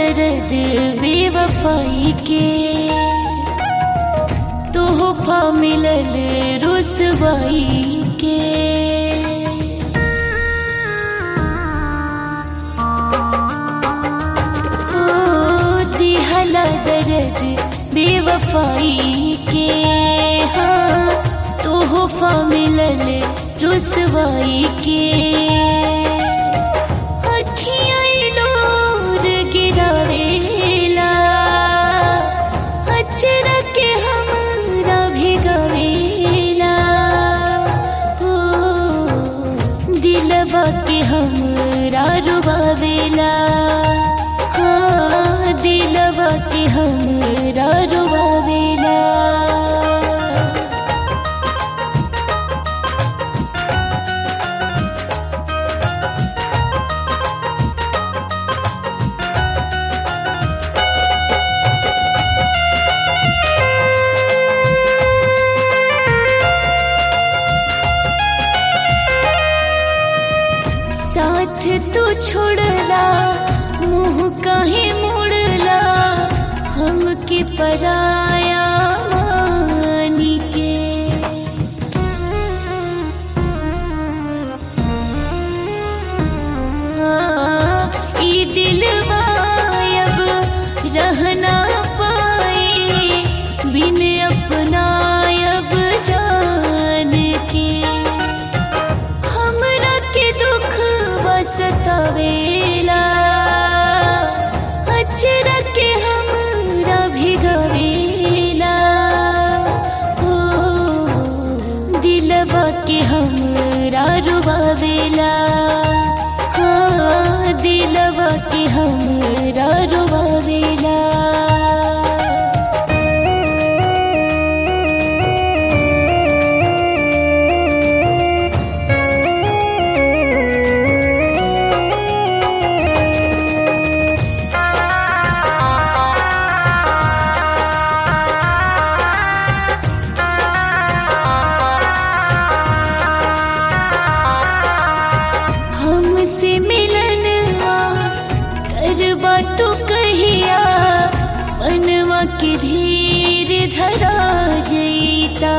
दर्द बेवफाई के, तोहफा मिलल रुसवाई के। हो दिहला दर्द बेवफाई के, हाँ तोहफा मिलल रुसवाई के। के हमरा रुबावेला, हाँ दिलवा के हमरा रुबावेला। साथ तू छोड़ला, मुँह काहे मोड़ला, हमके पराया मानी के। ई दिलवा अब रहना पाए बिन अपना अब जान के। हमरा के दुख सतावेला, अचरा के हमरा भिगवेला। ओ दिलवा के हमरा रुबावेला, हाँ दिलवा के हमरा रुबावेला। हमसे मिलनवा करबा तू कहिया, बनवा के धीर धरा जईता।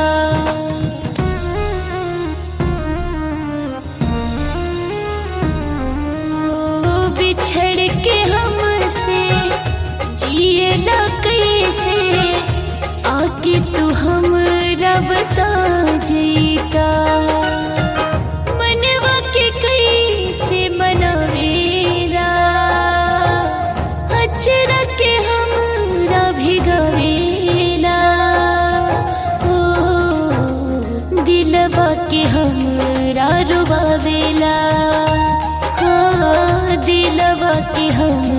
बिछड़ के हमसे जिएला कैसे, आके तू हमरा बता जईता। दिलवा के हमरा रुबावेला, हाँ दिलवा के हम